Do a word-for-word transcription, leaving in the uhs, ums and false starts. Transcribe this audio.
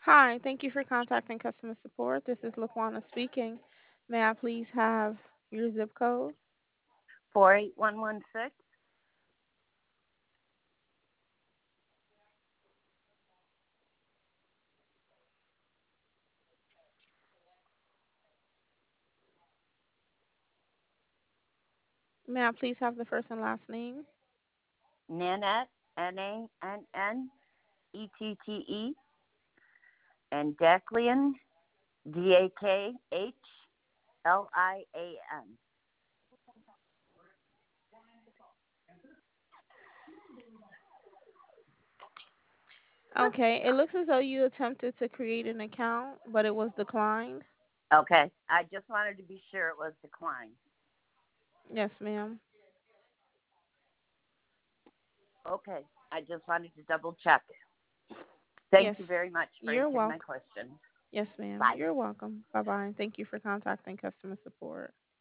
Hi, thank you for contacting customer support. This is Laquana speaking. May I please have your zip code? four eight one one six. May I please have the first and last name? Nanette, N A N N E T T E, and Daklian, D A K H L I A N. Okay, it looks as though you attempted to create an account, but it was declined. Okay, I just wanted to be sure it was declined. Yes, ma'am. Okay, I just wanted to double check. Yes, Thank you very much for you're answering my welcome. question. Yes, ma'am. Bye. You're welcome. Bye bye. Thank you for contacting customer support.